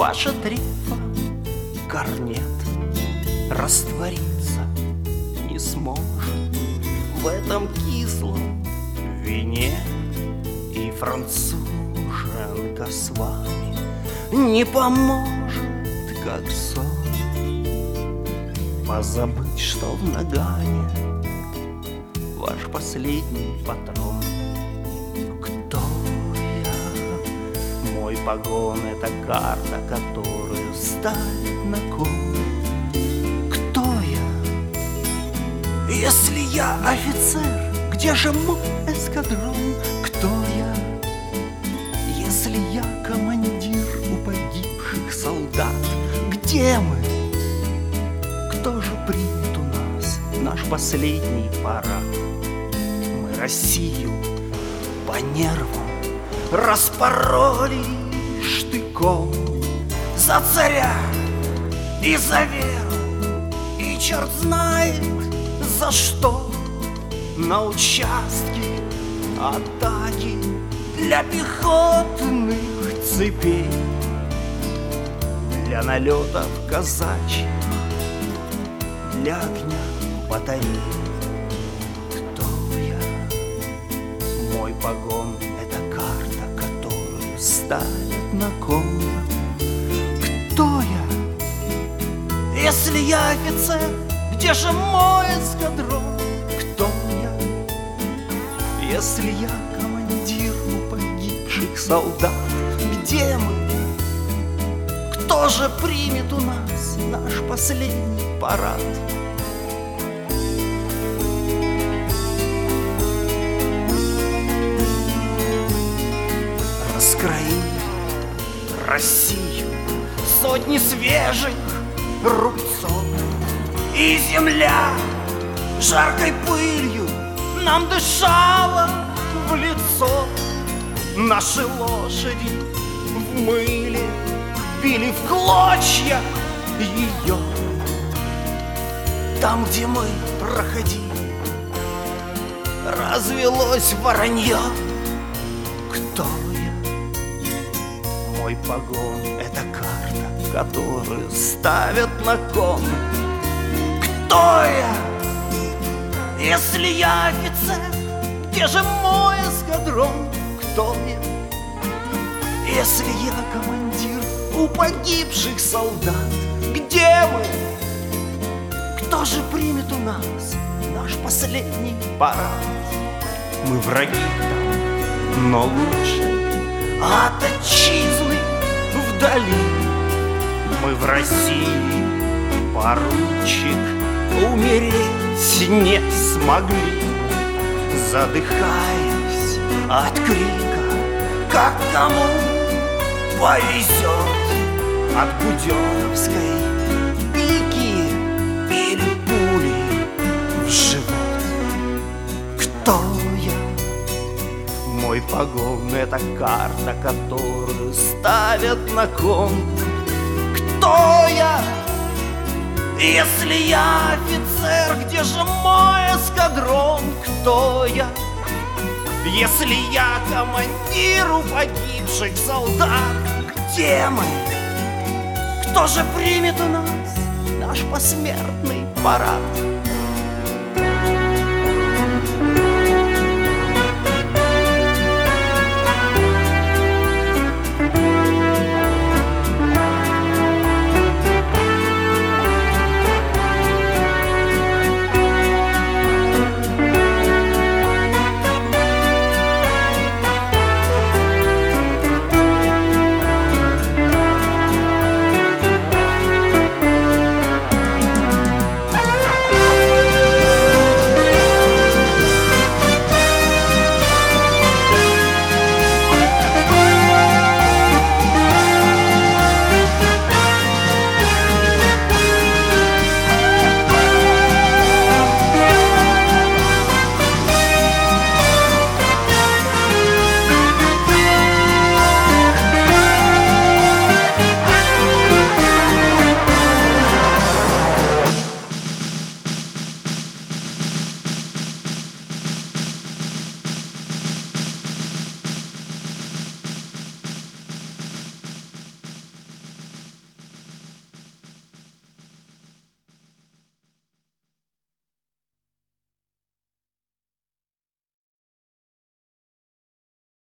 ваша трифа, корнет раствориться не сможет в этом кислом вине. И француженка с вами не поможет, как сон, позабыть, что в нагане ваш последний патрон. Кто я? Мой погон — это карта, которую ставят на кон. Кто я? Если я офицер, где же мой эскадрон? Кто я? Если я командир у погибших солдат, где мы? Кто же примет у нас наш последний парад? Мы Россию по нервам распороли штыком. За царя и за веру, и черт знает за что. На участке атаки для пехотных цепей, для налетов казачьих, для огня батарей. Кто я? Мой погон — это карта, которую ставят на кон. Кто я? Если я офицер, где же мой эскадрон? Кто я? Если я командир у погибших солдат, где мы? Кто же примет у нас наш последний парад? Раскроили Россию сотни свежих рубцов, и земля жаркой пылью нам дышала в лицо. Наши лошади в мыле били в клочья ее. Там, где мы проходили, развелось воронье. Кто я? Мой погон — это карта, которую ставят на кон. Кто я? Если я офицер, где же мой эскадрон? Кто я? Если я командир у погибших солдат, где мы? Кто же примет у нас наш последний парад? Мы враги там, но лучше от отчизны вдали. Мы в России, поручик, умереть не смогли, задыхаясь от крика, как кому повезет. От Буденновской пики били пули в живот. Кто я? Мой погон — это карта, которую ставят на кон. Кто я? Если я офицер, где же мой эскадрон? Кто я? Если я командир у погибших солдат, где мы? Кто же примет у нас наш посмертный парад?